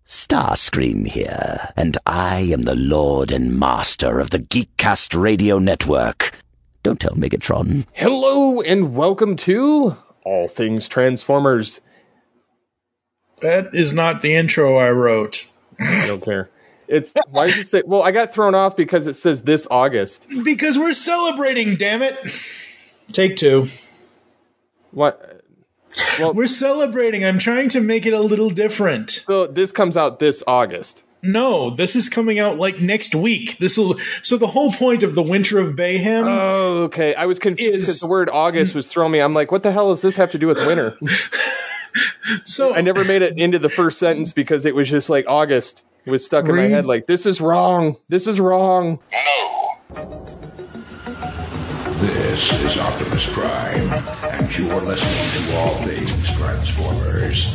Starscream here, and I am the Lord and Master of the Geekcast Radio Network. Don't tell Megatron. Hello, and welcome to All Things Transformers. That is not the intro I wrote. I don't care. Why does it say... Well, I got thrown off because it says this August. Because we're celebrating, damn it. Take two. What? Well, we're celebrating. I'm trying to make it a little different. So this comes out this August. No, this is coming out like next week. So the whole point of the Winter of Bayhem. Oh, okay. I was confused because the word August was throwing me. I'm like, what the hell does this have to do with winter? So I never made it into the first sentence because it was just like August. It was stuck in my head like, this is wrong. This is wrong. No. This is Optimus Prime, and you're listening to All Things Transformers.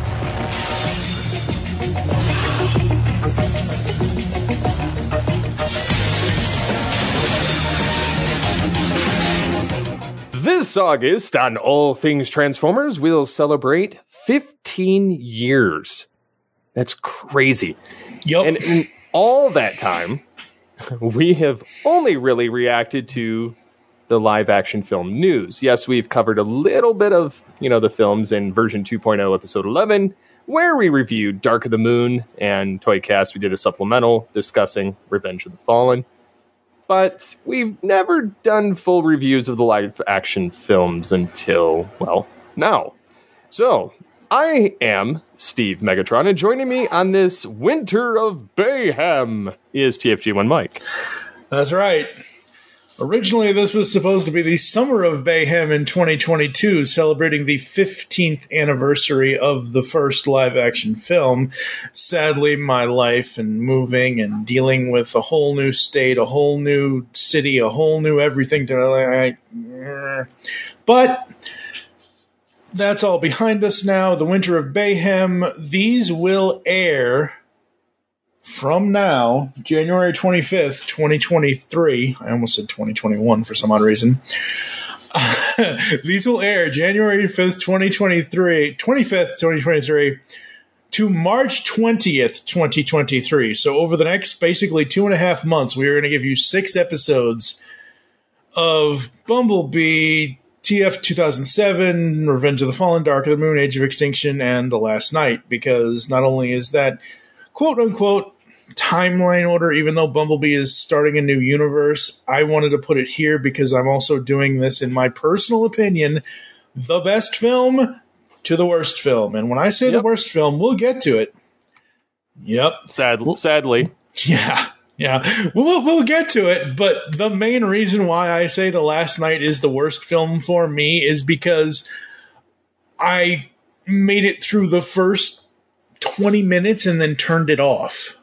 This August on All Things Transformers, we'll celebrate 15 years. That's crazy. Yep. And in all that time, we have only really reacted to the live-action film news. Yes, we've covered a little bit of, the films in version 2.0, episode 11, where we reviewed Dark of the Moon, and Toycast, we did a supplemental discussing Revenge of the Fallen. But we've never done full reviews of the live-action films until, well, now. So, I am Steve Megatron, and joining me on this Winter of Bayhem is TFG1 Mike. That's right. Originally, this was supposed to be the Summer of Bayhem in 2022, celebrating the 15th anniversary of the first live-action film. Sadly, my life and moving and dealing with a whole new state, a whole new city, a whole new everything. But that's all behind us now. The Winter of Bayhem. These will air from now, January 25th, 2023. I almost said 2021 for some odd reason. These will air January 5th, 2023 to March 20th, 2023. So over the next basically 2.5 months, we are going to give you 6 episodes of Bumblebee, TF 2007, Revenge of the Fallen, Dark of the Moon, Age of Extinction, and The Last Night. Because not only is that quote-unquote timeline order, even though Bumblebee is starting a new universe, I wanted to put it here because I'm also doing this, in my personal opinion, the best film to the worst film. And when I say the worst film, we'll get to it. Yep. Sadly. Yeah. We'll get to it, but the main reason why I say The Last Night is the worst film for me is because I made it through the first 20 minutes and then turned it off.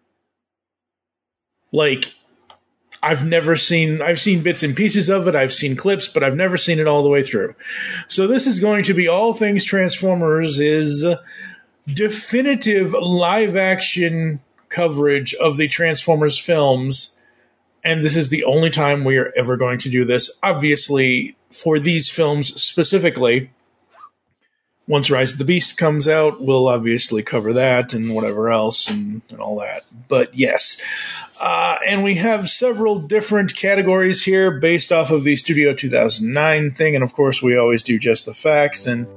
Like, I've seen bits and pieces of it, I've seen clips, but I've never seen it all the way through. So this is going to be All Things Transformers' is definitive live-action coverage of the Transformers films, and this is the only time we are ever going to do this. Obviously, for these films specifically, once Rise of the Beast comes out, we'll obviously cover that and whatever else and all that. But yes. And we have several different categories here based off of the Studio 2009 thing. And of course, we always do Just the Facts. And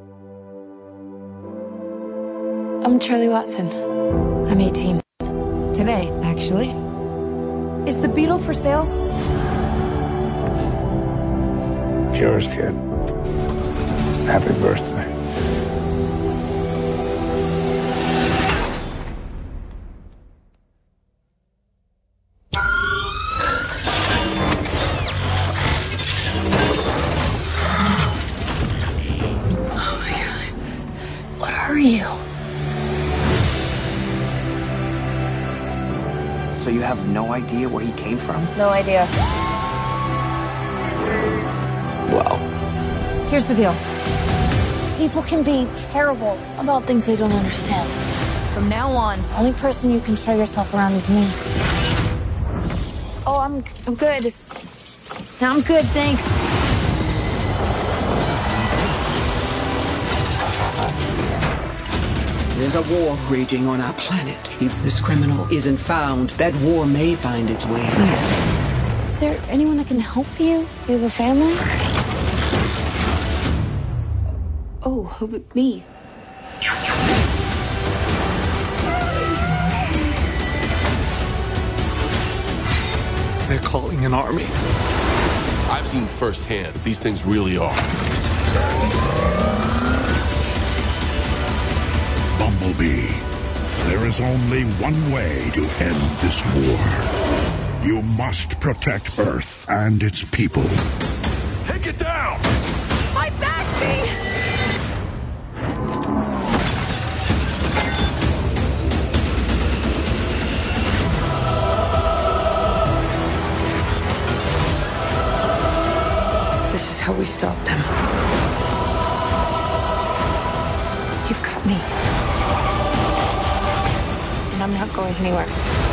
I'm Charlie Watson. I'm 18. Today, actually. Is the Beetle for sale? Yours, kid. Happy birthday. You. So you have no idea where he came from? No idea. Well. Here's the deal. People can be terrible about things they don't understand. From now on, the only person you can show yourself around is me. Oh, I'm good. No, I'm good, thanks. There's a war raging on our planet. If this criminal isn't found, that war may find its way here. Is there anyone that can help you? You have a family? Oh, who but me? They're calling an army. I've seen firsthand these things really are. Bumblebee, there is only one way to end this war. You must protect Earth and its people. Take it down! My back, me! This is how we stop them. You've got me. And I'm not going anywhere.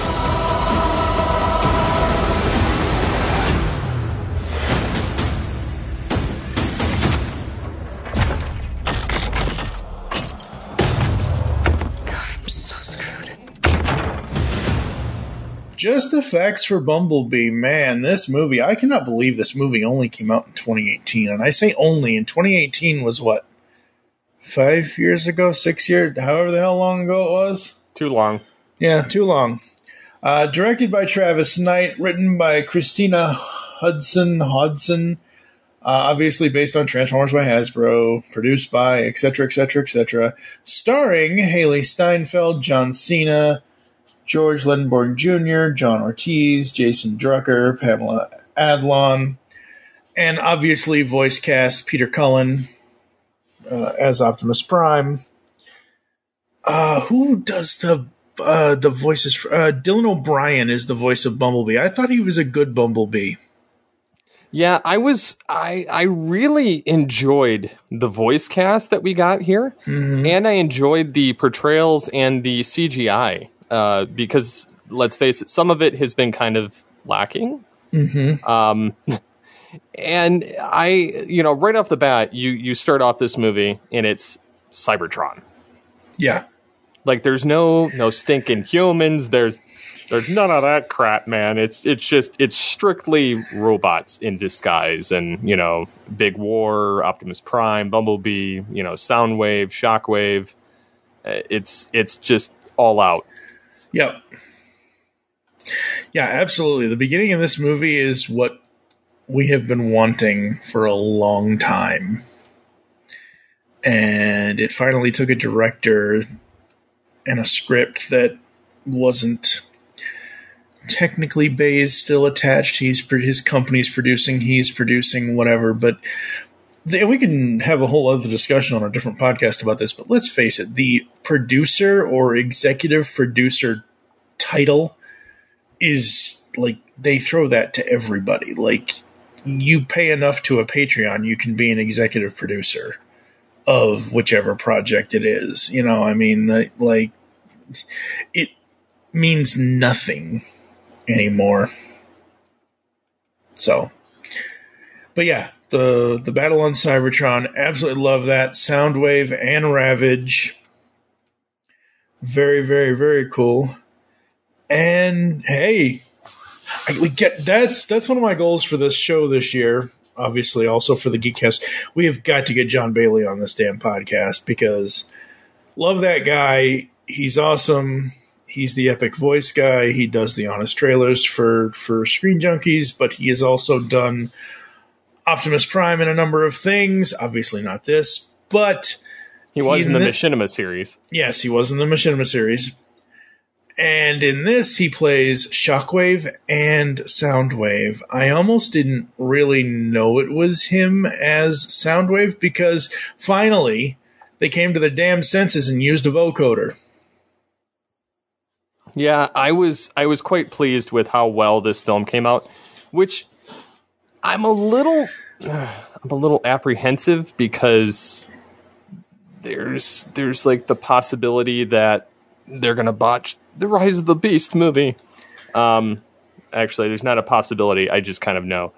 Just the facts for Bumblebee. Man, this movie, I cannot believe this movie only came out in 2018. And I say only, and 2018 was what? 5 years ago? 6 years? However the hell long ago it was? Too long. Yeah, too long. Directed by Travis Knight, written by Christina Hodson. Obviously based on Transformers by Hasbro, produced by etc., etc., etc. Starring Haley Steinfeld, John Cena, George Lenborg Jr., John Ortiz, Jason Drucker, Pamela Adlon, and obviously voice cast Peter Cullen as Optimus Prime. Who does the voices? Dylan O'Brien is the voice of Bumblebee. I thought he was a good Bumblebee. Yeah, I really enjoyed the voice cast that we got here, and I enjoyed the portrayals and the CGI. Because let's face it, some of it has been kind of lacking. And right off the bat, you start off this movie and it's Cybertron. Yeah. Like there's no stinking humans. There's none of that crap, man. It's strictly robots in disguise and, Big War, Optimus Prime, Bumblebee, Soundwave, Shockwave. It's just all out. Yep. Yeah, absolutely. The beginning of this movie is what we have been wanting for a long time. And it finally took a director and a script that wasn't technically Bay's still attached. His company's producing, he's producing, whatever. But we can have a whole other discussion on a different podcast about this, but let's face it, the producer or executive producer title is like, they throw that to everybody. Like, you pay enough to a Patreon, you can be an executive producer of whichever project it is. It means nothing anymore. So, but yeah. The battle on Cybertron, absolutely love that. Soundwave and Ravage. Very, very, very cool. And hey, that's one of my goals for this show this year. Obviously, also for the Geekcast. We have got to get John Bailey on this damn podcast because love that guy. He's awesome. He's the epic voice guy. He does the honest trailers for Screen Junkies, but he has also done Optimus Prime in a number of things. Obviously not this, but he was in the Machinima series. Yes, he was in the Machinima series. And in this, he plays Shockwave and Soundwave. I almost didn't really know it was him as Soundwave because finally they came to their damn senses and used a vocoder. Yeah, I was quite pleased with how well this film came out, which I'm a little apprehensive because there's like the possibility that they're gonna botch the Rise of the Beast movie. Actually, there's not a possibility. I just kind of know.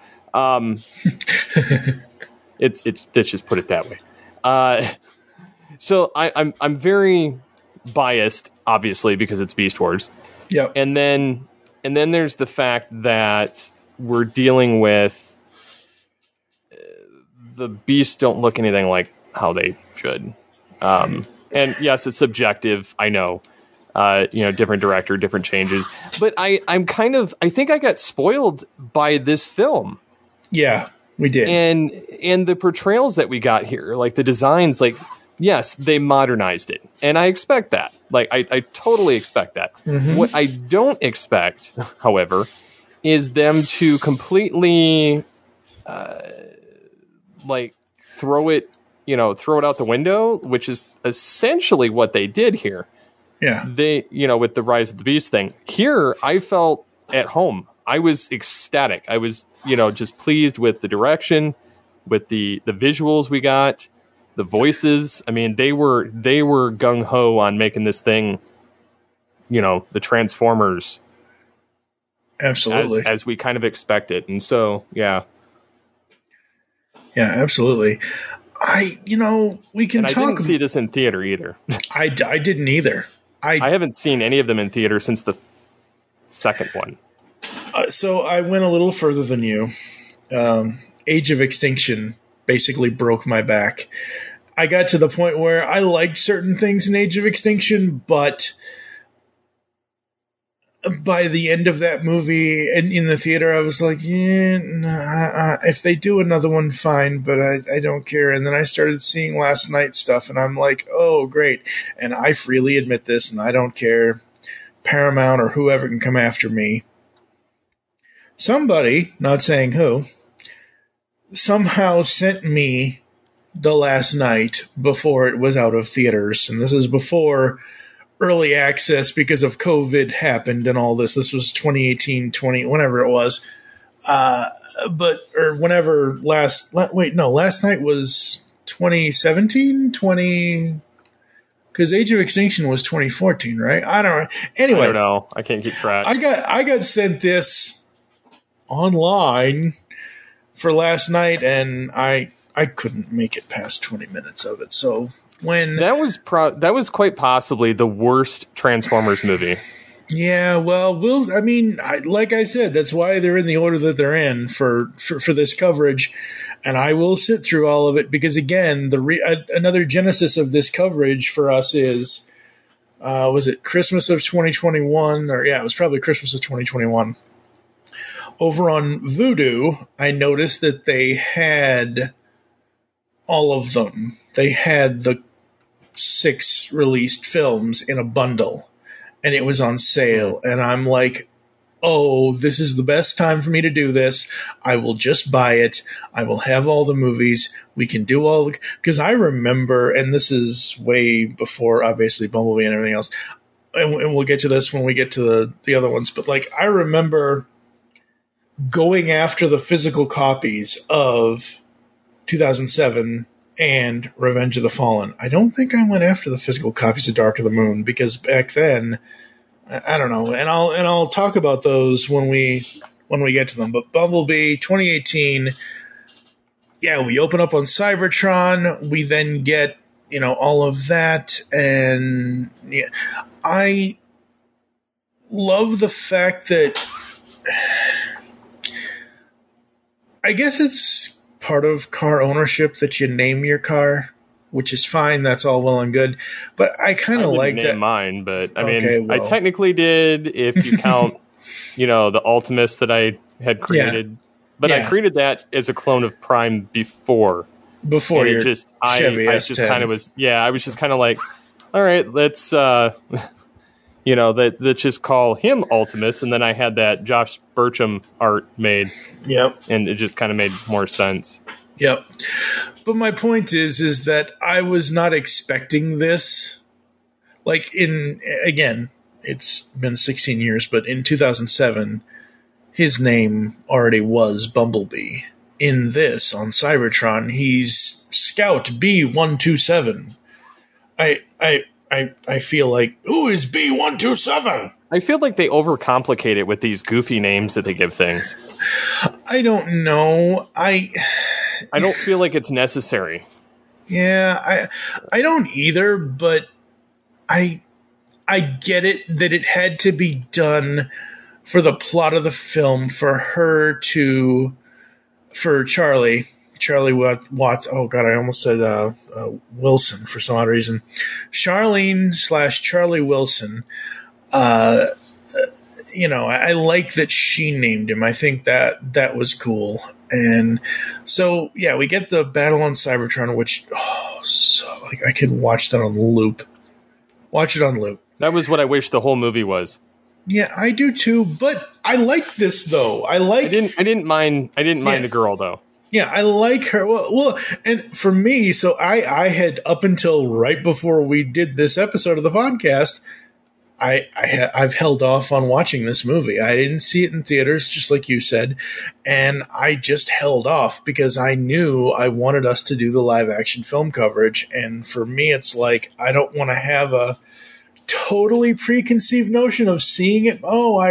Let's just put it that way. So I'm very biased, obviously, because it's Beast Wars. Yep. And then there's the fact that we're dealing with the beasts don't look anything like how they should. And yes, it's subjective. I know, different director, different changes, but I think I got spoiled by this film. Yeah, we did. And the portrayals that we got here, like the designs, like, yes, they modernized it. And I expect that. Like, I totally expect that. Mm-hmm. What I don't expect, however, is them to completely, throw it out the window, which is essentially what they did here. Yeah. They, with the Rise of the Beast thing. Here, I felt at home. I was ecstatic. I was, just pleased with the direction, with the visuals we got, the voices. I mean, they were gung ho on making this thing, the Transformers. Absolutely. As we kind of expected. And so, yeah. Yeah, absolutely. We can talk. I didn't see this in theater either. I didn't either. I haven't seen any of them in theater since the second one. So I went a little further than you. Age of Extinction basically broke my back. I got to the point where I liked certain things in Age of Extinction, but by the end of that movie and in the theater, I was like, if they do another one, fine, but I don't care. And then I started seeing Last Night stuff, and I'm like, oh, great. And I freely admit this, and I don't care. Paramount or whoever can come after me. Somebody, not saying who, somehow sent me The Last Night before it was out of theaters. And this is before early access because of COVID happened and all this. This was 2018, whenever it was. Last Night was 2017, because Age of Extinction was 2014, right? I don't know. Anyway. I don't know. I can't keep track. I got sent this online for Last Night, and I couldn't make it past 20 minutes of it. So when that was quite possibly the worst Transformers movie. Yeah, well, like I said, that's why they're in the order that they're in for this coverage, and I will sit through all of it because, again, another genesis of this coverage for us is, was it Christmas of 2021? It was probably Christmas of 2021. Over on Vudu, I noticed that they had all of them. They had the 6 released films in a bundle, and it was on sale. And I'm like, oh, this is the best time for me to do this. I will just buy it. I will have all the movies. We can do all because I remember, and this is way before, obviously, Bumblebee and everything else, and we'll get to this when we get to the other ones, but I remember going after the physical copies of 2007 and Revenge of the Fallen. I don't think I went after the physical copies of Dark of the Moon because back then, I don't know, and I'll talk about those when we get to them. But Bumblebee 2018, yeah, we open up on Cybertron. We then get all of that, and yeah, I love the fact that. I guess it's part of car ownership that you name your car, which is fine. That's all well and good. But I kind of like that. Mine, but I technically did if you count, the Ultimus that I had created. Yeah. But I created that as a clone of Prime before your Chevy S10. I just kind of was. Yeah, I was just kind of like, all right, let's. Let's just call him Ultimus, and then I had that Josh Burcham art made. Yep. And it just kind of made more sense. Yep. But my point is that I was not expecting this. Again, it's been 16 years, but in 2007, his name already was Bumblebee. In this, on Cybertron, he's Scout B127. I feel like, who is B127? I feel like they overcomplicate it with these goofy names that they give things. I don't know. I don't feel like it's necessary. Yeah, I don't either, but I I get it that it had to be done for the plot of the film for Charlie Watts. Oh God, I almost said Wilson for some odd reason. Charlene/Charlie Wilson. I like that she named him. I think that was cool. And so, yeah, we get the battle on Cybertron, which, I could watch that on loop. Watch it on loop. That was what I wish the whole movie was. Yeah, I do too. But I like this though. I didn't mind the girl though. Yeah, I like her. Well, and for me, so I had up until right before we did this episode of the podcast, I've held off on watching this movie. I didn't see it in theaters, just like you said, and I just held off because I knew I wanted us to do the live action film coverage. And for me, it's like I don't want to have a totally preconceived notion of seeing it.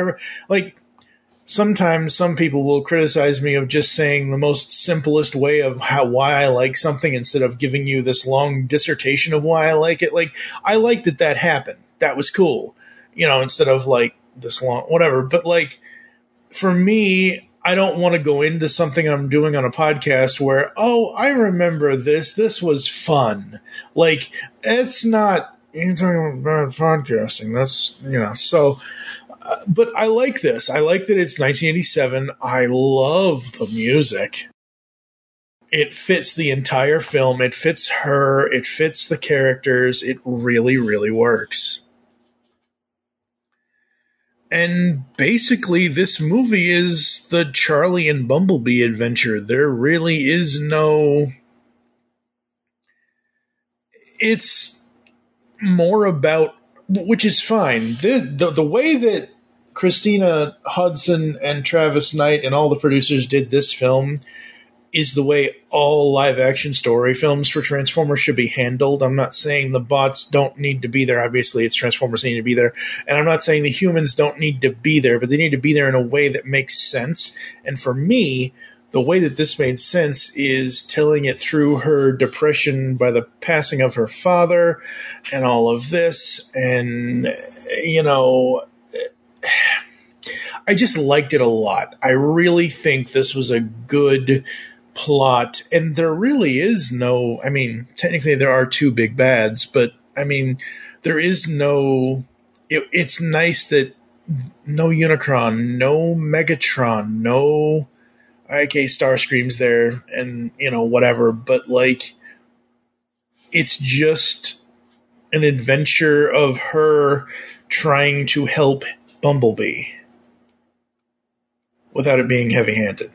Sometimes some people will criticize me of just saying the most simplest way of why I like something instead of giving you this long dissertation of why I like it. Like, I liked that happened. That was cool. Instead of this long, whatever. But for me, I don't want to go into something I'm doing on a podcast where, I remember this. This was fun. It's not, you're talking about podcasting. That's, so, but I like this. I like that it's 1987. I love the music. It fits the entire film. It fits her. It fits the characters. It really, really works. And basically, this movie is the Charlie and Bumblebee adventure. There really is no... It's more about... Which is fine. The way that Christina Hodson and Travis Knight and all the producers did this film is the way all live-action story films for Transformers should be handled. I'm not saying the bots don't need to be there. Obviously, it's Transformers that need to be there. And I'm not saying the humans don't need to be there, but they need to be there in a way that makes sense. And for me, the way that this made sense is telling it through her depression by the passing of her father and all of this. And, I just liked it a lot. I really think this was a good plot, and there really is no, technically there are two big bads, but there is no, it's nice that no Unicron, no Megatron, no, okay, Starscream's there, and, whatever, but it's just an adventure of her trying to help Bumblebee without it being heavy-handed.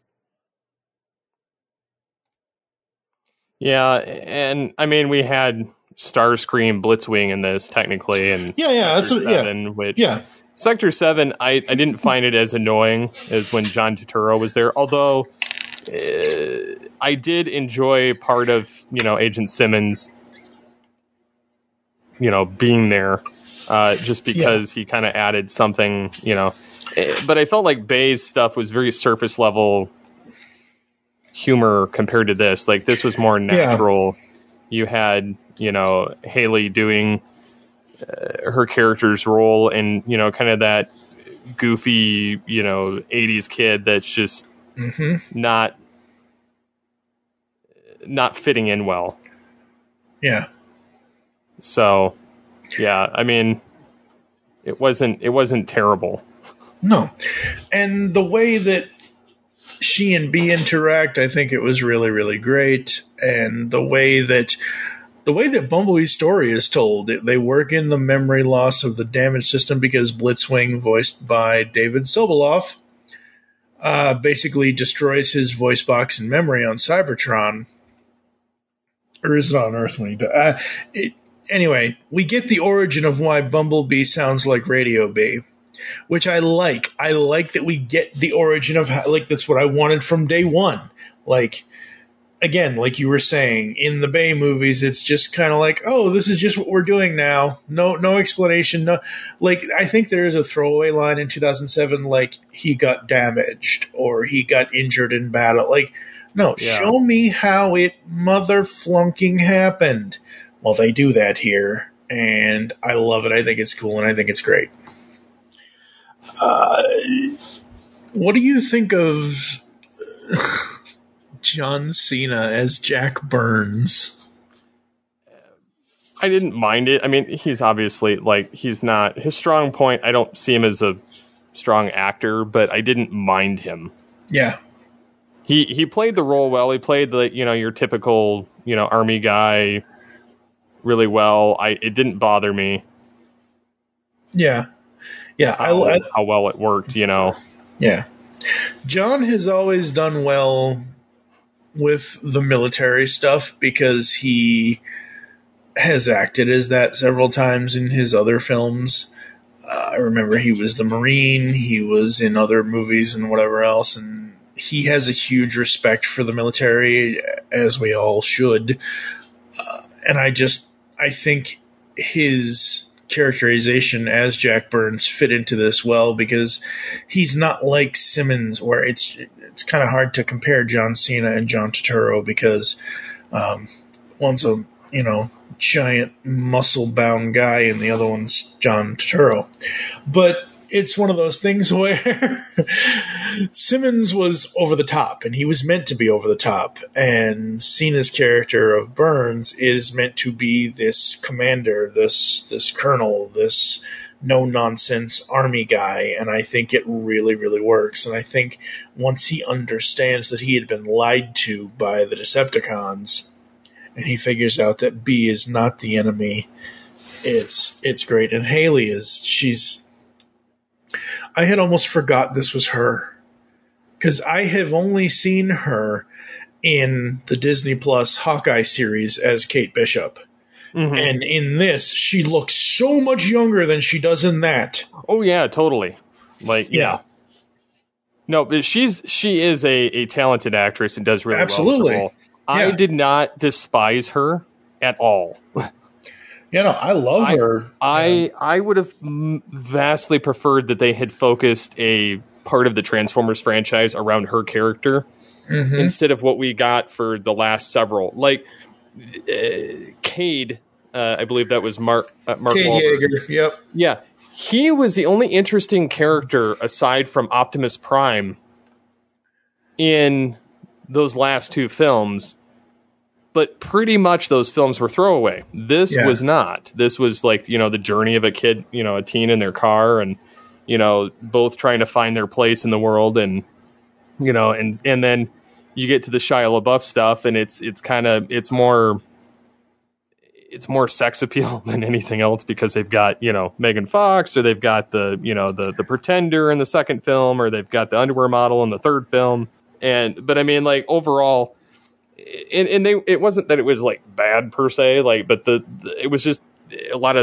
Yeah, and we had Starscream, Blitzwing in this technically, and Sector 7, which Sector 7, I didn't find it as annoying as when John Turturro was there. Although I did enjoy part of Agent Simmons, being there, just because he kind of added something, But I felt like Bay's stuff was very surface level humor compared to this. This was more natural. You had, Haley doing her character's role and, kind of that goofy, 80s kid that's just not fitting in well. Yeah. So, yeah, it wasn't terrible. No. And the way that she and B interact, I think it was really, really great. And the way that Bumblebee's story is told, they work in the memory loss of the damage system because Blitzwing, voiced by David Soboleff, basically destroys his voice box and memory on Cybertron. Or is it on Earth when he dies? Anyway, we get the origin of why Bumblebee sounds like Radio Bee, which I like. I like that we get the origin of how, that's what I wanted from day one. Again, like you were saying, in the Bay movies, it's just kind of oh, this is just what we're doing now. No explanation. No, I think there is a throwaway line in 2007, he got damaged or he got injured in battle. Show me how it mother flunking happened. Well, they do that here. and I love it. I think it's cool, and I think it's great. What do you think of John Cena as Jack Burns? I didn't mind it. I mean, he's obviously, like, he's not... His strong point, I don't see him as a strong actor, but I didn't mind him. Yeah. He played the role well. He played the, your typical, army guy really well. It didn't bother me. Yeah. Yeah. How well it worked, Yeah. John has always done well with the military stuff because he has acted as that several times in his other films. I remember he was the Marine. He was in other movies and whatever else, and he has a huge respect for the military, as we all should. And I think his characterization as Jack Burns fit into this well because he's not like Simmons, where it's kind of hard to compare John Cena and John Turturro because one's a giant muscle-bound guy and the other one's John Turturro. But it's one of those things where Simmons was over the top, and he was meant to be over the top. And Cena's character of Burns is meant to be this commander, this colonel, this no-nonsense army guy. And I think it really, really works. And I think once he understands that he had been lied to by the Decepticons, and he figures out that B is not the enemy, it's great. And Haley I had almost forgot this was her, because I have only seen her in the Disney Plus Hawkeye series as Kate Bishop. Mm-hmm. And in this, she looks so much younger than she does in that. Oh, yeah, totally. Yeah. No, but she is a talented actress and does really Absolutely. Well with the role. Yeah. I did not despise her at all. I love her. I would have vastly preferred that they had focused a part of the Transformers franchise around her character instead of what we got for the last several. Like, Cade, I believe that was Mark Cade Wahlberg. Yeager, yep. Yeah. He was the only interesting character aside from Optimus Prime in those last two films. But pretty much those films were throwaway. This was not. This was like, the journey of a kid, a teen in their car and, both trying to find their place in the world. And, and then you get to the Shia LaBeouf stuff and it's more sex appeal than anything else because they've got, Megan Fox, or they've got the Pretender in the second film, or they've got the underwear model in the third film. But I mean, like, overall, and it wasn't that it was like bad per se, like, but it was just a lot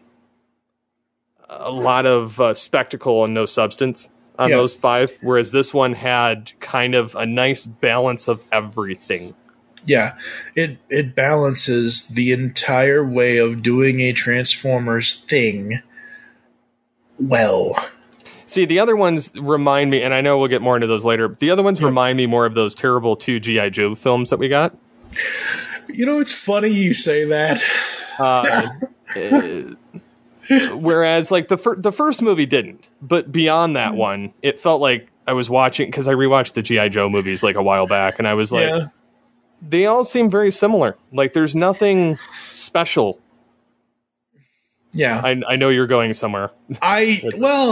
of spectacle and no substance on those five, whereas this one had kind of a nice balance of everything. Yeah, it balances the entire way of doing a Transformers thing well. See, the other ones remind me, and I know we'll get more into those later, but the other ones remind me more of those terrible 2 G.I. Joe films that we got. It's funny you say that. Whereas, like, the first movie didn't. But beyond that one, it felt like I was watching, because I rewatched the G.I. Joe movies, like, a while back, and I was like, they all seem very similar. Like, there's nothing special. Yeah. I know you're going somewhere. As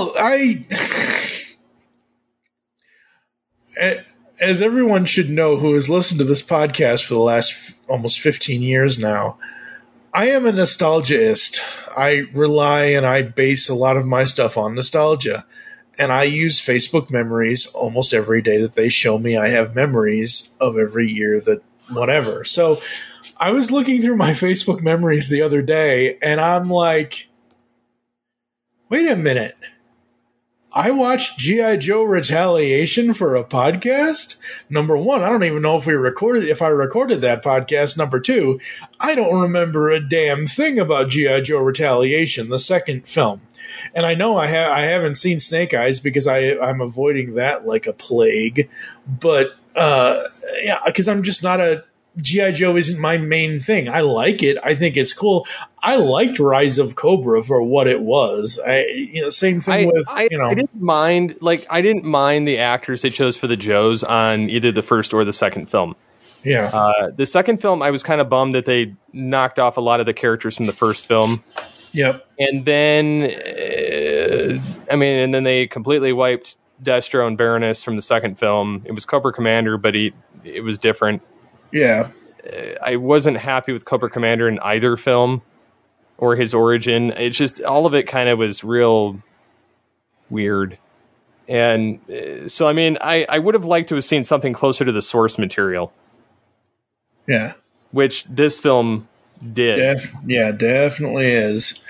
everyone should know who has listened to this podcast for the last almost 15 years now, I am a nostalgiaist. I rely and I base a lot of my stuff on nostalgia. And I use Facebook memories almost every day that they show me. I have memories of every year that whatever. So I was looking through my Facebook memories the other day, and I'm like, wait a minute. I watched G.I. Joe Retaliation for a podcast? Number one, I don't even know if I recorded that podcast. Number two, I don't remember a damn thing about G.I. Joe Retaliation, the second film. And I know I haven't seen Snake Eyes because I'm avoiding that like a plague. But, because I'm just not G.I. Joe isn't my main thing. I like it. I think it's cool. I liked Rise of Cobra for what it was. Same thing I didn't mind. Like, I didn't mind the actors they chose for the Joes on either the first or the second film. Yeah. The second film, I was kind of bummed that they knocked off a lot of the characters from the first film. Yep. And then, and then they completely wiped Destro and Baroness from the second film. It was Cobra Commander, but it was different. Yeah. I wasn't happy with Cobra Commander in either film or his origin. It's just, all of it kind of was real weird. And so, I would have liked to have seen something closer to the source material. Yeah. Which this film did. Definitely is.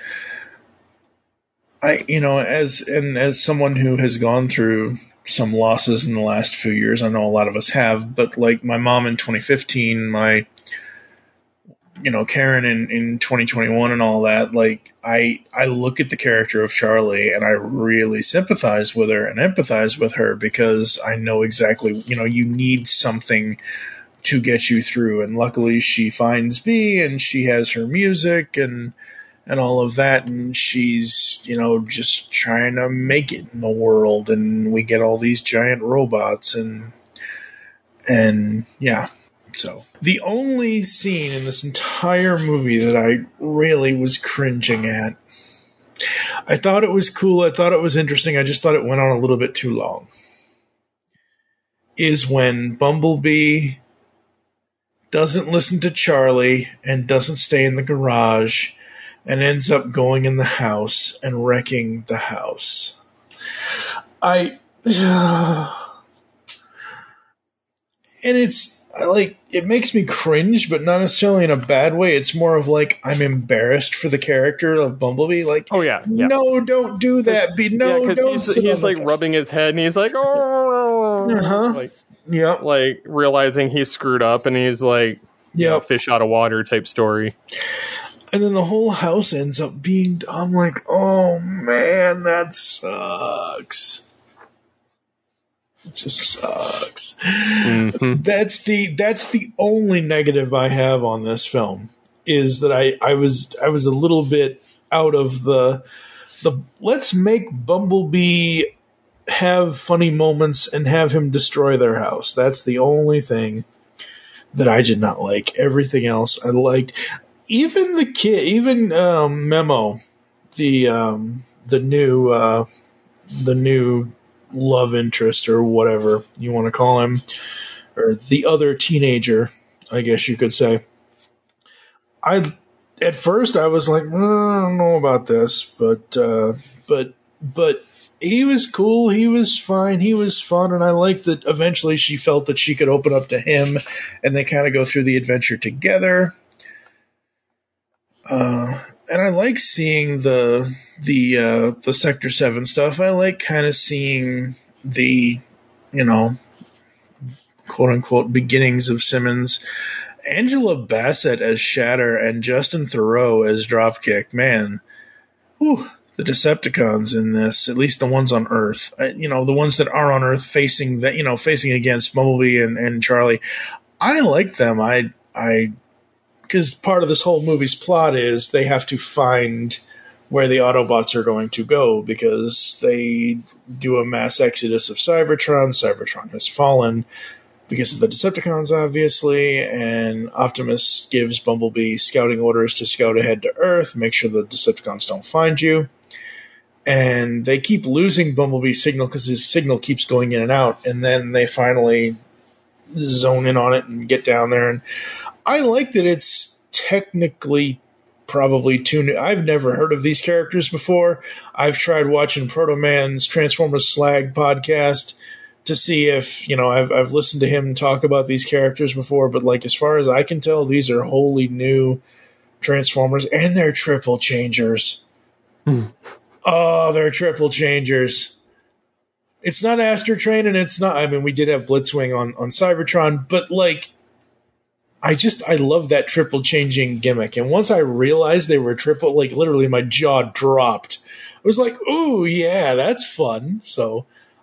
As someone who has gone through some losses in the last few years, I know a lot of us have, but like my mom in 2015, Karen in 2021 and all that, like I look at the character of Charlie and I really sympathize with her and empathize with her, because I know exactly, you need something to get you through. And luckily she finds B and she has her music and all of that, and she's, just trying to make it in the world, and we get all these giant robots and yeah. So the only scene in this entire movie that I really was cringing at, I thought it was cool, I thought it was interesting, I just thought it went on a little bit too long, is when Bumblebee doesn't listen to Charlie and doesn't stay in the garage and ends up going in the house and wrecking the house. And it's like, it makes me cringe, but not necessarily in a bad way. It's more of like, I'm embarrassed for the character of Bumblebee. Like, oh yeah. No, don't do that. Don't. He's like rubbing his head, and he's like, oh, like realizing he's screwed up, and he's like, fish out of water type story. And then the whole house ends up being, I'm like, oh man, that sucks. It just sucks. Mm-hmm. That's the only negative I have on this film, is that I was a little bit out of the let's make Bumblebee have funny moments and have him destroy their house. That's the only thing that I did not like. Everything else I liked. Even the kid, Memo, the new love interest, or whatever you want to call him, or the other teenager, I guess you could say. At first I was like, I don't know about this, but he was cool, he was fine, he was fun, and I liked that eventually she felt that she could open up to him, and they kind of go through the adventure together. And I like seeing the Sector 7 stuff. I like kind of seeing the, quote unquote beginnings of Simmons. Angela Bassett as Shatter and Justin Theroux as Dropkick. Man, whew, the Decepticons in this, at least the ones on Earth, the ones that are on Earth facing against Bumblebee and Charlie. I like them. Because part of this whole movie's plot is they have to find where the Autobots are going to go, because they do a mass exodus of Cybertron. Cybertron has fallen because of the Decepticons, obviously, and Optimus gives Bumblebee scouting orders to scout ahead to Earth, make sure the Decepticons don't find you. And they keep losing Bumblebee's signal because his signal keeps going in and out, and then they finally zone in on it and get down there. And I like that it's technically probably too new. I've never heard of these characters before. I've tried watching Proto Man's Transformers Slag podcast to see if, I've listened to him talk about these characters before, but like, as far as I can tell, these are wholly new Transformers, and they're triple changers. Oh, they're triple changers. It's not Astrotrain, and it's not, we did have Blitzwing on Cybertron, but like, I love that triple changing gimmick. And once I realized they were triple, like literally my jaw dropped. I was like, ooh, yeah, that's fun. So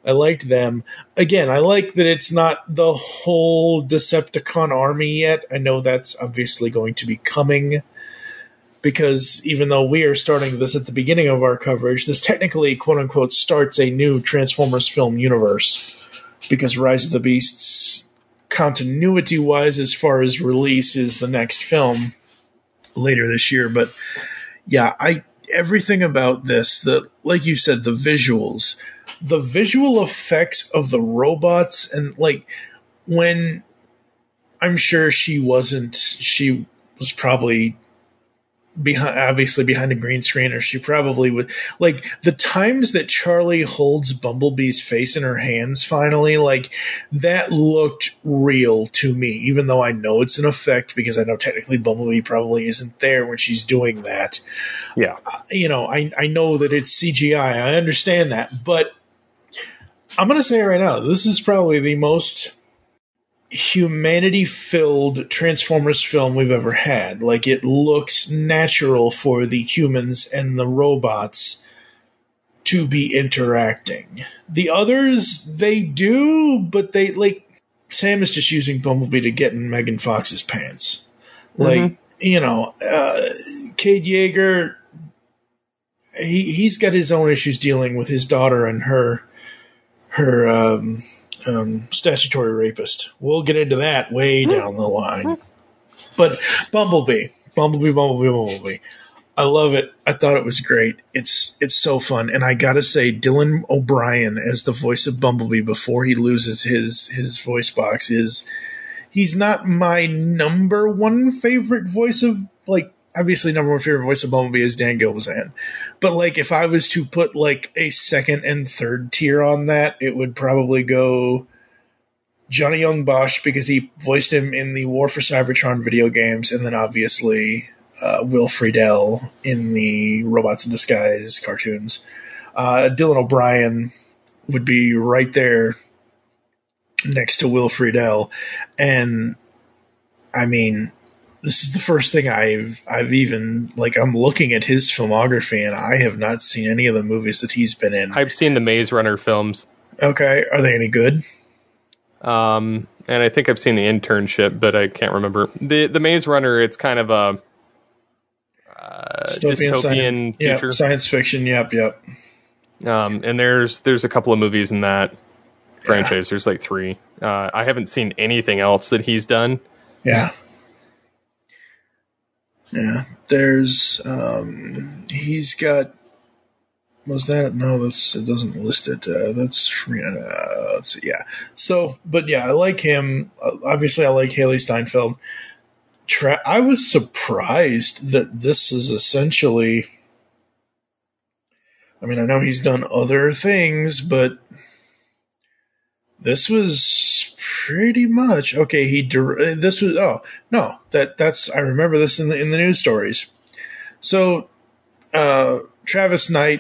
I liked them. Again, I like that it's not the whole Decepticon army yet. I know that's obviously going to be coming, because even though we are starting this at the beginning of our coverage, this technically, quote-unquote, starts a new Transformers film universe, because Rise of the Beasts, continuity-wise, as far as release, is the next film later this year. But yeah, everything about this, like you said, the visuals, the visual effects of the robots, and like when I'm sure she was probably behind a green screen, or she probably would, like the times that Charlie holds Bumblebee's face in her hands finally, like that looked real to me, even though I know it's an effect, because I know technically Bumblebee probably isn't there when she's doing that. Yeah. I know that it's CGI. I understand that, but I'm going to say right now, this is probably the most humanity-filled Transformers film we've ever had. Like, it looks natural for the humans and the robots to be interacting. The others, they do, but they, like, Sam is just using Bumblebee to get in Megan Fox's pants. Like, Cade Yeager, he's got his own issues dealing with his daughter and her statutory rapist. We'll get into that way down the line. But Bumblebee. I love it. I thought it was great. It's so fun. And I gotta say, Dylan O'Brien as the voice of Bumblebee before he loses his voice box he's not my number one favorite voice of, like, obviously number one favorite voice of Bumblebee is Dan Gilvezan. But like if I was to put like a second and third tier on that, it would probably go Johnny Young Bosch, because he voiced him in the War for Cybertron video games, and then obviously Will Friedle in the Robots in Disguise cartoons. Dylan O'Brien would be right there next to Will Friedle. And I mean, this is the first thing I've even, like, I'm looking at his filmography, and I have not seen any of the movies that he's been in. I've seen the Maze Runner films. Okay. Are they any good? And I think I've seen The Internship, but I can't remember. The Maze Runner, it's kind of a dystopian future. Science fiction, yep. And there's a couple of movies in that franchise. There's like 3. I haven't seen anything else that he's done. Yeah. Yeah, there's he's got, was that, no, it doesn't list it. Let's see, yeah. So, but yeah, I like him. Obviously, I like Haley Steinfeld. I was surprised that this is essentially, I mean, I know he's done other things, but this was pretty much okay. This was, oh no, that's I remember this in the news stories. So Travis Knight,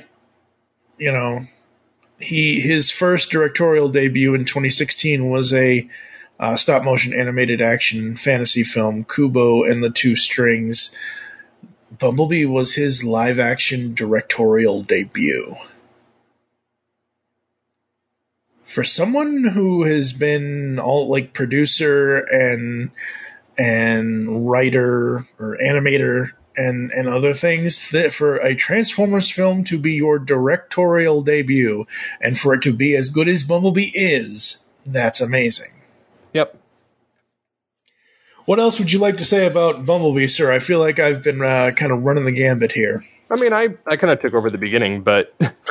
his first directorial debut in 2016 was a stop motion animated action fantasy film, Kubo and the Two Strings. Bumblebee was his live action directorial debut. For someone who has been all like producer and writer or animator and other things, that for a Transformers film to be your directorial debut and for it to be as good as Bumblebee is, that's amazing. Yep. What else would you like to say about Bumblebee, sir? I feel like I've been kind of running the gambit here. I mean, I kind of took over the beginning, but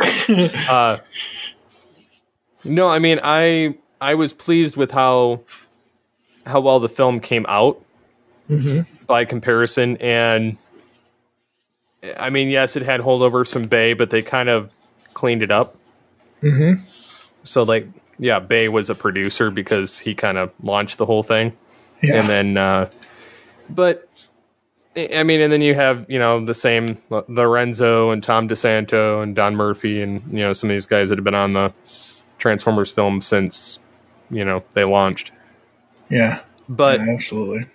no, I mean, I was pleased with how well the film came out by comparison. And I mean, yes, it had holdovers from Bay, but they kind of cleaned it up. Mm-hmm. So, like, yeah, Bay was a producer because he kind of launched the whole thing. Yeah. And then, but I mean, and then you have, the same Lorenzo and Tom DeSanto and Don Murphy and, some of these guys that have been on the Transformers film since, they launched. Yeah. But yeah, absolutely.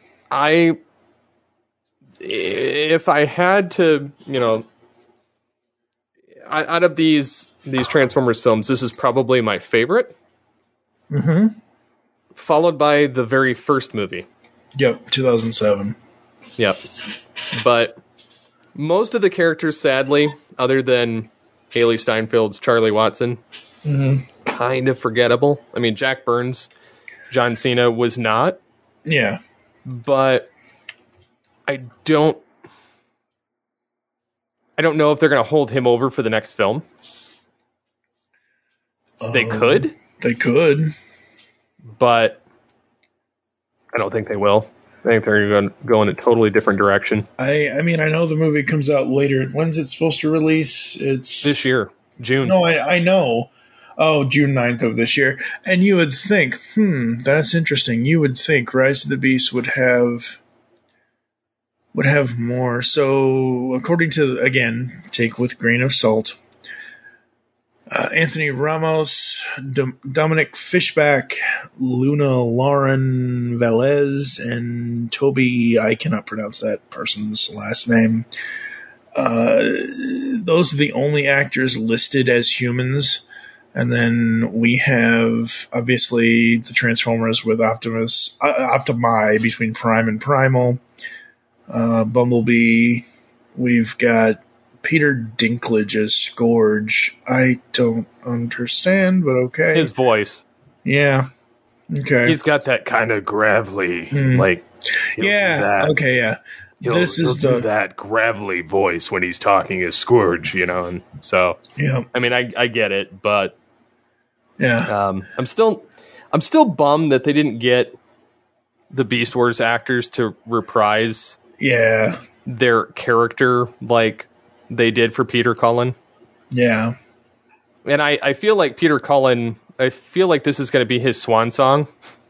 If I had to, out of these Transformers films, this is probably my favorite. Mm-hmm. Followed by the very first movie. Yep, 2007. Yep. But most of the characters, sadly, other than Haley Steinfeld's Charlie Watson, kind of forgettable. I mean, Jack Burns, John Cena was not. Yeah. But I don't know if they're going to hold him over for the next film. They could. They could. But I don't think they will. I think they're going to go in a totally different direction. I mean, I know the movie comes out later. When's it supposed to release? It's this year, June. No, I know. Oh, June 9th of this year. And you would think, that's interesting. You would think Rise of the Beast would have more. So, according to, again, take with grain of salt, Anthony Ramos, Dominic Fishback, Luna Lauren Velez, and Toby, I cannot pronounce that person's last name. Those are the only actors listed as humans. And then we have, obviously, the Transformers with Optimi between Prime and Primal. Bumblebee. We've got Peter Dinklage as Scourge. I don't understand, but okay. His voice. Yeah. Okay. He's got that kind of gravelly, like... Yeah. Okay, yeah. He'll do that gravelly voice when he's talking as Scourge, and so... Yeah. I mean, I get it, but... Yeah. I'm still bummed that they didn't get the Beast Wars actors to reprise their character like they did for Peter Cullen. Yeah. And I feel like Peter Cullen, I feel like this is going to be his swan song.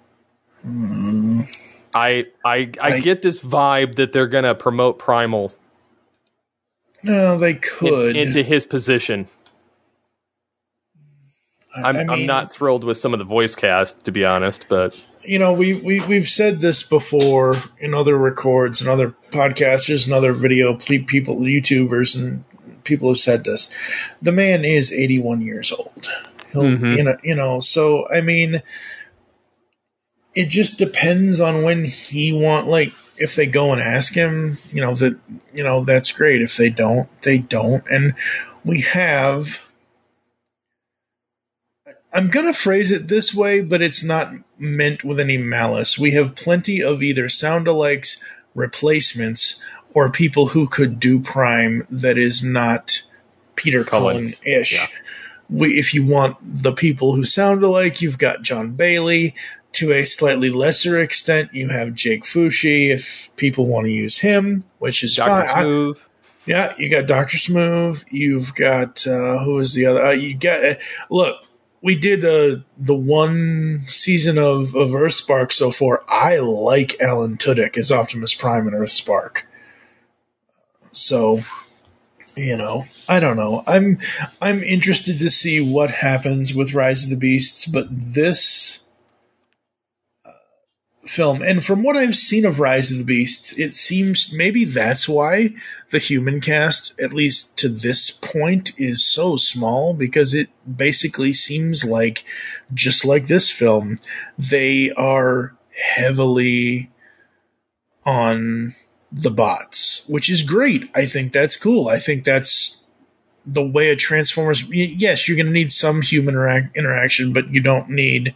I get this vibe that they're going to promote Primal. No, they could. Into his position. I'm not thrilled with some of the voice cast, to be honest, but we've said this before in other records and other podcasters and other video people, YouTubers, and people have said this. The man is 81 years old. He'll, so I mean, it just depends on when he if they go and ask him, that's great. If they don't, they don't. And we have. I'm going to phrase it this way, but it's not meant with any malice. We have plenty of either sound-alikes, replacements, or people who could do Prime that is not Peter Cullen-ish. Yeah. If you want the people who sound alike, you've got John Bailey. To a slightly lesser extent, you have Jake Fushi, if people want to use him, which is Dr. fine. Smooth. Yeah, you got Dr. Smooth. You've got, who is the other? You got, look. We did the one season of Earthspark so far. I like Alan Tudyk as Optimus Prime in Earthspark. So, I don't know. I'm interested to see what happens with Rise of the Beasts, but this film, and from what I've seen of Rise of the Beasts, it seems maybe that's why the human cast, at least to this point, is so small, because it basically seems like, just like this film, they are heavily on the bots, which is great. I think that's cool. I think that's the way a Transformers... Yes, you're going to need some human interaction, but you don't need,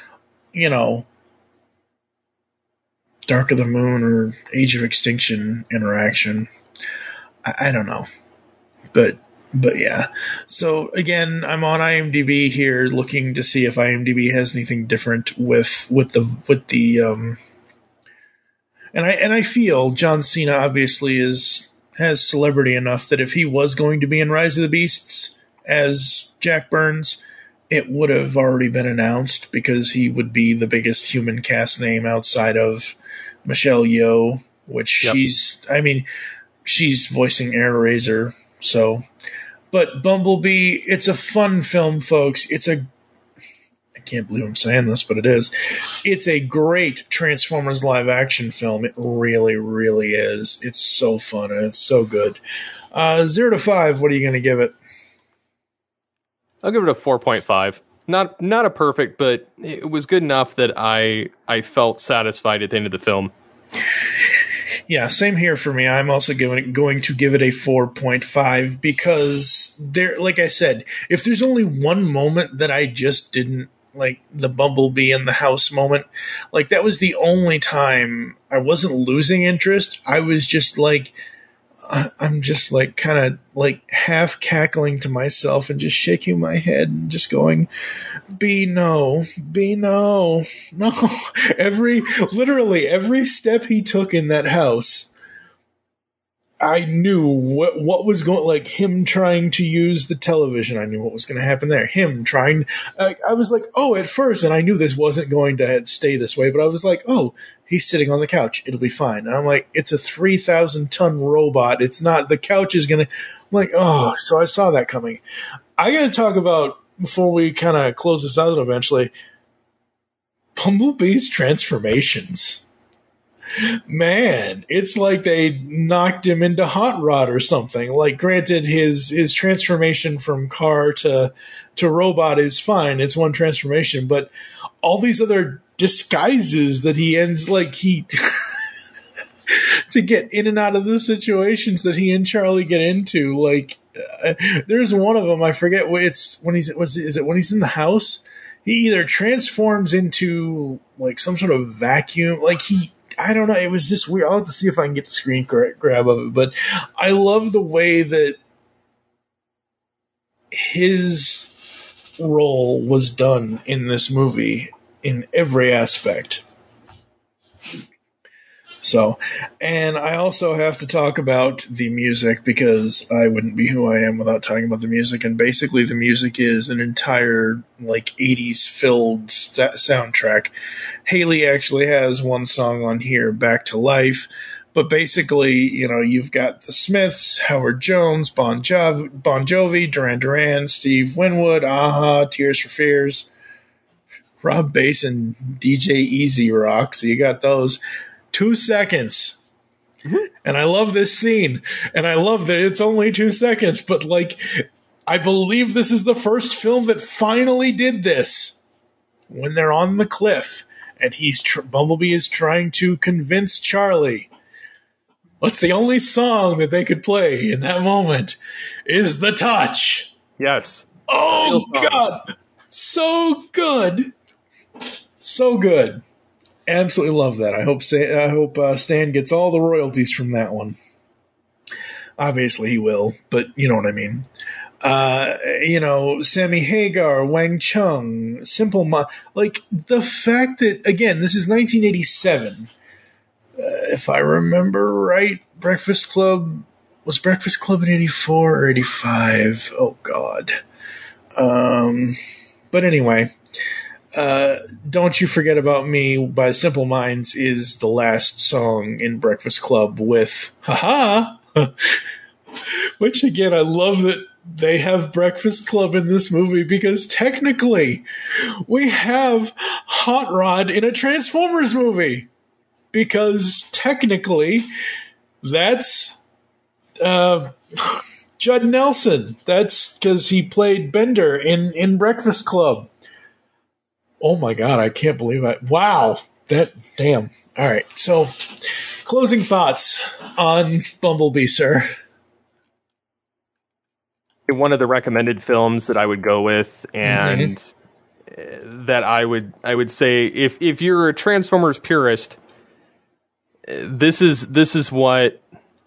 Dark of the Moon or Age of Extinction interaction. I don't know. But yeah. So again, I'm on IMDb here looking to see if IMDb has anything different with the and I feel John Cena obviously has celebrity enough that if he was going to be in Rise of the Beasts as Jack Burns, it would have already been announced, because he would be the biggest human cast name outside of Michelle Yeoh, which she's voicing Airazor. So, but Bumblebee, it's a fun film, folks. I can't believe I'm saying this, but it is. It's a great Transformers live action film. It really, really is. It's so fun and it's so good. 0 to 5, what are you going to give it? I'll give it a 4.5. Not a perfect, but it was good enough that I felt satisfied at the end of the film. Yeah, same here for me. I'm also going to give it a 4.5 because there, like I said, if there's only one moment that I just didn't like, the Bumblebee in the house moment, like that was the only time I wasn't losing interest. I was just like, I'm just like kind of like half cackling to myself and just shaking my head and just going, B no. Literally every step he took in that house, I knew what was going, like him trying to use the television. I knew what was going to happen there. Him trying, I was like, oh, at first, and I knew this wasn't going to stay this way, but I was like, oh, he's sitting on the couch. It'll be fine. And I'm like, it's a 3,000-ton robot. It's not, the couch is going to, I'm like, oh, so I saw that coming. I got to talk about, before we kind of close this out eventually, Bumblebee's transformations. Man, it's like they knocked him into Hot Rod or something. Like, granted, his transformation from car to robot is fine. It's one transformation, but all these other disguises that he ends, like, he to get in and out of the situations that he and Charlie get into. Like, there's one of them, I forget what it's when is it when he's in the house? He either transforms into like some sort of vacuum, like I don't know. It was just weird. I'll have to see if I can get the screen grab of it. But I love the way that his role was done in this movie in every aspect. So, and I also have to talk about the music because I wouldn't be who I am without talking about the music. And basically the music is an entire like 80s filled soundtrack. Haley actually has one song on here, Back to Life. But basically, you know, you've got the Smiths, Howard Jones, Bon Jovi, Duran Duran, Steve Winwood, Aha, Tears for Fears, Rob Bass, and DJ Easy Rock. So you got those. 2 seconds. And I love this scene. And I love that it's only 2 seconds. But, like, I believe this is the first film that finally did this. When they're on the cliff and Bumblebee is trying to convince Charlie. What's the only song that they could play in that moment is The Touch. Yes. Oh, God. So good. So good. Absolutely love that. I hope Stan gets all the royalties from that one. Obviously he will, but you know what I mean. You know, Sammy Hagar, Wang Chung, like the fact that, again, this is 1987. If I remember right, was Breakfast Club in 84 or 85? Oh God. But anyway, Don't You Forget About Me by Simple Minds is the last song in Breakfast Club with Haha. Which, again, I love that they have Breakfast Club in this movie because technically we have Hot Rod in a Transformers movie. Because technically that's Judd Nelson. That's because he played Bender in Breakfast Club. Oh my God, I can't believe it. Wow. Damn. All right. So, closing thoughts on Bumblebee, sir. One of the recommended films that I would go with, and that I would say if you're a Transformers purist, this is what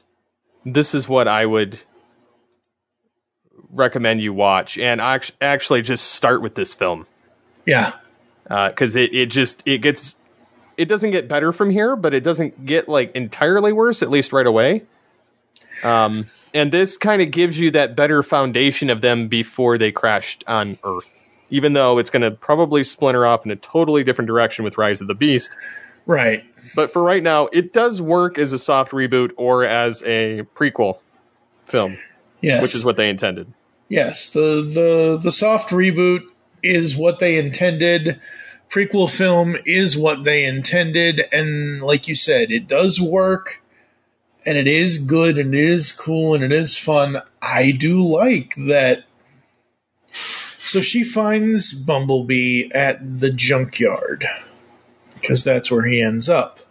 I would recommend you watch, and actually just start with this film. Yeah. Because it doesn't get better from here, but it doesn't get like entirely worse, at least right away. And this kind of gives you that better foundation of them before they crashed on Earth, even though it's going to probably splinter off in a totally different direction with Rise of the Beast. Right. But for right now, it does work as a soft reboot or as a prequel film. Yes. Which is what they intended. Yes. The soft reboot is what they intended. Prequel film is what they intended. And like you said, it does work. And it is good, and it is cool, and it is fun. I do like that So she finds Bumblebee at the junkyard, because that's where he ends up.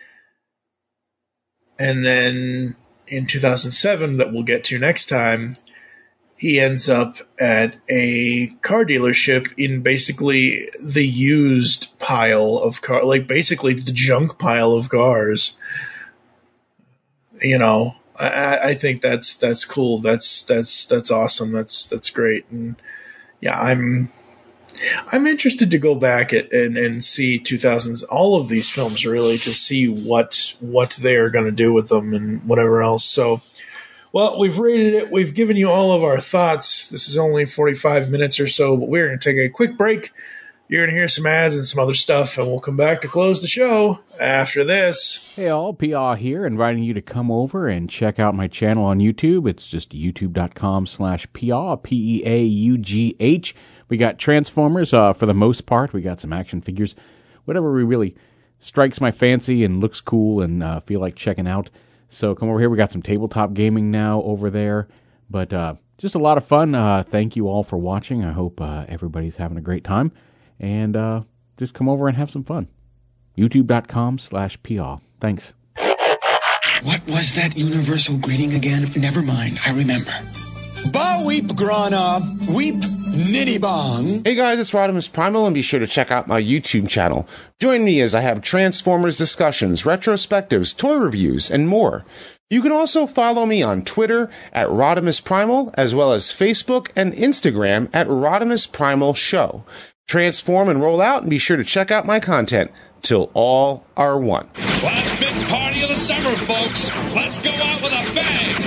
And then in 2007, that we'll get to next time, he ends up at a car dealership in basically the used pile of car, like basically the junk pile of cars. You know, I think that's cool. That's awesome. That's great. And yeah, I'm interested to go back and see 2000s, all of these films really, to see what they are going to do with them and whatever else. So, well, we've rated it. We've given you all of our thoughts. This is only 45 minutes or so, but we're going to take a quick break. You're going to hear some ads and some other stuff, and we'll come back to close the show after this. Hey all, PR here, inviting you to come over and check out my channel on YouTube. It's just youtube.com/PR, PEAUGH. We got Transformers for the most part. We got some action figures. Whatever really strikes my fancy and looks cool and feel like checking out. So come over here. We got some tabletop gaming now over there. But just a lot of fun. Thank you all for watching. I hope everybody's having a great time. And just come over and have some fun. youtube.com/PR. Thanks. What was that universal greeting again? Never mind, I remember. Ba weep grana, weep nitty bong. Hey guys, it's Rodimus Primal, and be sure to check out my YouTube channel. Join me as I have Transformers discussions, retrospectives, toy reviews, and more. You can also follow me on Twitter at Rodimus Primal, as well as Facebook and Instagram at Rodimus Primal Show. Transform and roll out, and be sure to check out my content till all are one. Last big party of the summer, folks. Let's go out with a bang.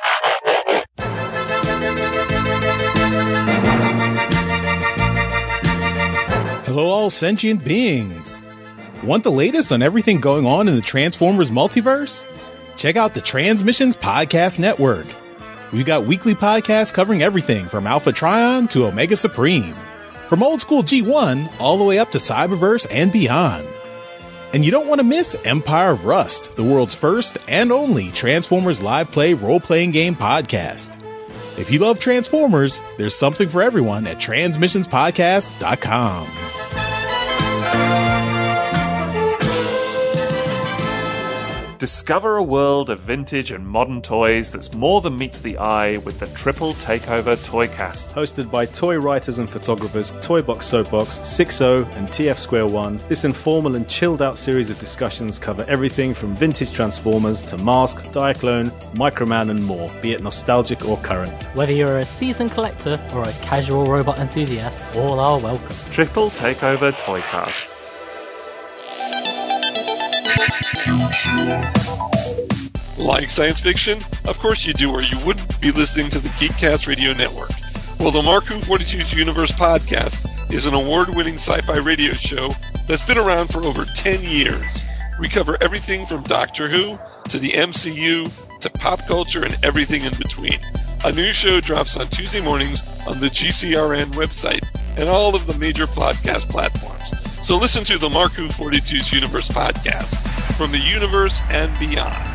Hello, all sentient beings. Want the latest on everything going on in the Transformers multiverse? Check out the Transmissions Podcast Network. We've got weekly podcasts covering everything from Alpha Trion to Omega Supreme. From old school G1 all the way up to Cyberverse and beyond. And you don't want to miss Empire of Rust, the world's first and only Transformers live play role-playing game podcast. If you love Transformers, there's something for everyone at transmissionspodcast.com. Discover a world of vintage and modern toys that's more than meets the eye with the Triple Takeover Toycast. Hosted by toy writers and photographers Toybox Soapbox, 6O, and TF Square One, this informal and chilled out series of discussions cover everything from vintage Transformers to Mask, Diaclone, Microman, and more, be it nostalgic or current. Whether you're a seasoned collector or a casual robot enthusiast, all are welcome. Triple Takeover Toycast. Like science fiction? Of course you do, or you wouldn't be listening to the Geekcast Radio Network. Well, the Mark Who 42's Universe podcast is an award-winning sci-fi radio show that's been around for over 10 years. We cover everything from Doctor Who to the MCU to pop culture and everything in between. A new show drops on Tuesday mornings on the GCRN website and all of the major podcast platforms. So listen to the Mark Who 42's Universe podcast from the universe and beyond.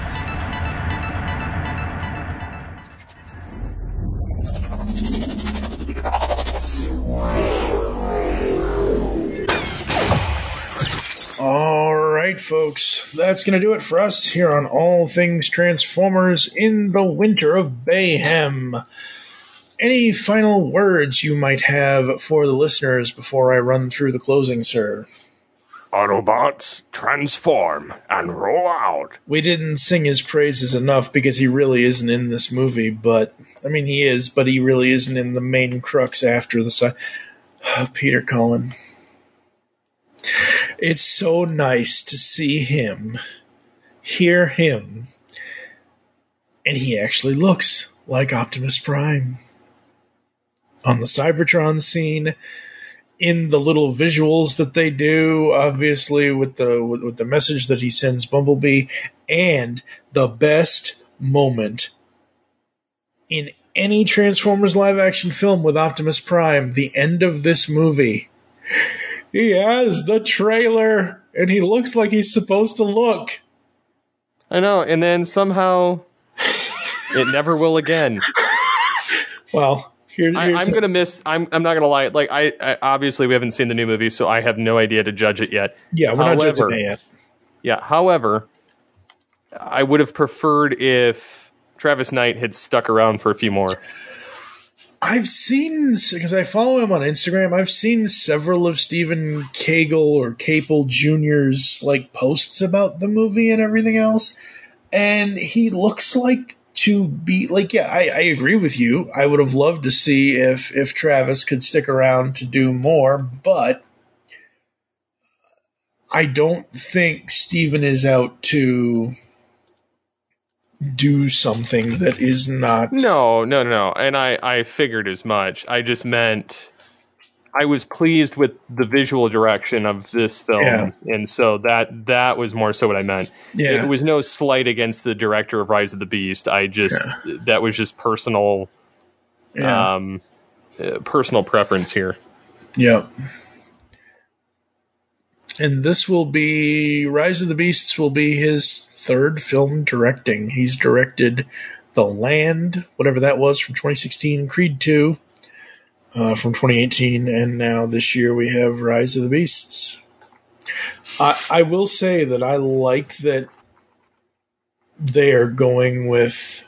All right, folks, that's going to do it for us here on All Things Transformers in the Winter of Bayhem. Any final words you might have for the listeners before I run through the closing, sir? Autobots, transform and roll out. We didn't sing his praises enough because he really isn't in this movie, but, I mean, he is, but he really isn't in the main crux after the side. Peter Cullen. It's so nice to see him, hear him, and he actually looks like Optimus Prime. On the Cybertron scene, in the little visuals that they do, obviously with the message that he sends Bumblebee, and the best moment in any Transformers live-action film with Optimus Prime, the end of this movie. He has the trailer, and he looks like he's supposed to look. I know, and then somehow it never will again. Well, I'm gonna miss. I'm not gonna lie. Like I obviously we haven't seen the new movie, so I have no idea to judge it yet. Yeah, we're not judging it yet. Yeah. However, I would have preferred if Travis Knight had stuck around for a few more. I've seen, because I follow him on Instagram, I've seen several of Stephen Cagle or Capel Jr.'s like posts about the movie and everything else, and he looks like to be like, yeah, I agree with you. I would have loved to see if Travis could stick around to do more, but I don't think Stephen is out to do something that is not. No. And I figured as much. I just meant I was pleased with the visual direction of this film. And so that was more so what I meant. Yeah. It was no slight against the director of Rise of the Beast. That was just personal, personal preference here. Yeah. And this will be, Rise of the Beasts will be his third film directing. He's directed The Land, whatever that was, from 2016, Creed 2 from 2018, and now this year we have Rise of the Beasts. I will say that I like that they are going with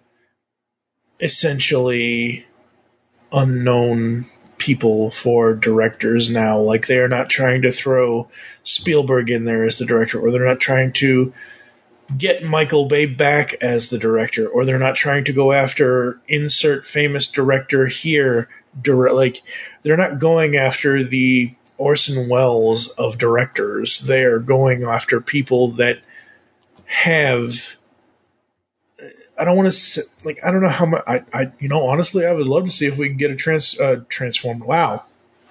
essentially unknown people for directors now. Like, they are not trying to throw Spielberg in there as the director, or they're not trying to get Michael Bay back as the director, or they're not trying to go after insert famous director here. Like, they're not going after the Orson Welles of directors. They are going after people that have, I don't want to say, like, I don't know how much, honestly, I would love to see if we can get a Transformed. Wow.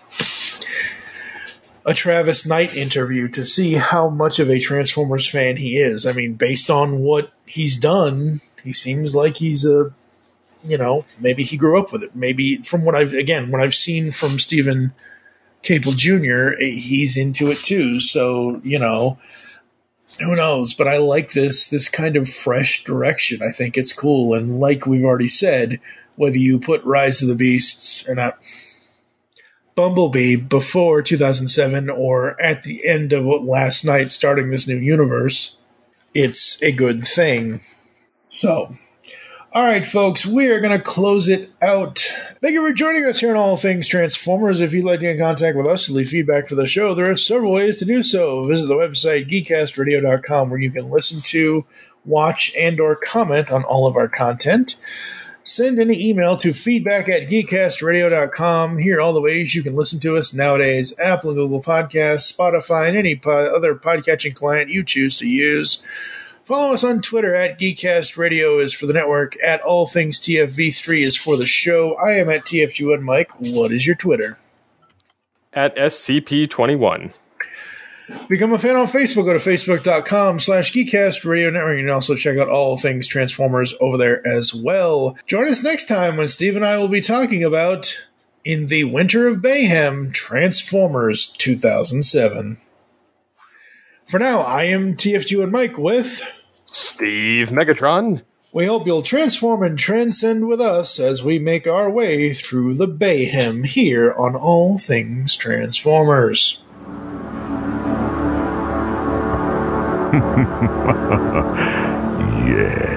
A Travis Knight interview to see how much of a Transformers fan he is. I mean, based on what he's done, he seems like he's maybe he grew up with it. Maybe from what I've seen from Stephen Caple Jr., he's into it too. So, who knows? But I like this kind of fresh direction. I think it's cool. And like we've already said, whether you put Rise of the Beasts or not, Bumblebee before 2007 or at the end of last night starting this new universe, it's a good thing. So, all right, folks, we are going to close it out. Thank you for joining us here on All Things Transformers. If you'd like to get in contact with us to leave feedback for the show, there are several ways to do so. Visit the website, geekcastradio.com, where you can listen to, watch, and or comment on all of our content. Send any email to feedback@geekcastradio.com. Here are all the ways you can listen to us nowadays: Apple and Google Podcasts, Spotify, and any other podcatching client you choose to use. Follow us on Twitter @GeekCastRadio is for the network, @AllThingsTFV3 is for the show. I am @TFG1 Mike. What is your Twitter? @SCP21. Become a fan on Facebook. Go to facebook.com/GeekCastRadio Network. You can also check out All Things Transformers over there as well. Join us next time when Steve and I will be talking about In the Winter of Mayhem, Transformers 2007. For now, I am TFG and Mike with Steve Megatron. We hope you'll transform and transcend with us as we make our way through the mayhem here on All Things Transformers. Yes.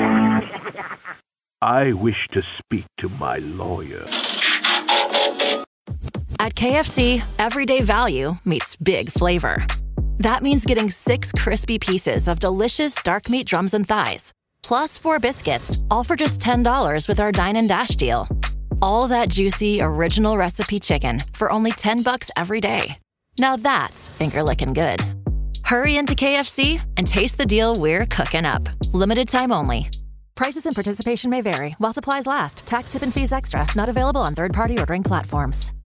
I wish to speak to my lawyer. At KFC, everyday value meets big flavor. That means getting 6 crispy pieces of delicious dark meat drums and thighs, plus 4 biscuits, all for just $10 with our Dine and Dash deal. All that juicy, original recipe chicken for only $10 every day. Now that's finger-licking good. Hurry into KFC and taste the deal we're cooking up. Limited time only. Prices and participation may vary while supplies last. Tax, tip, and fees extra. Not available on third-party ordering platforms.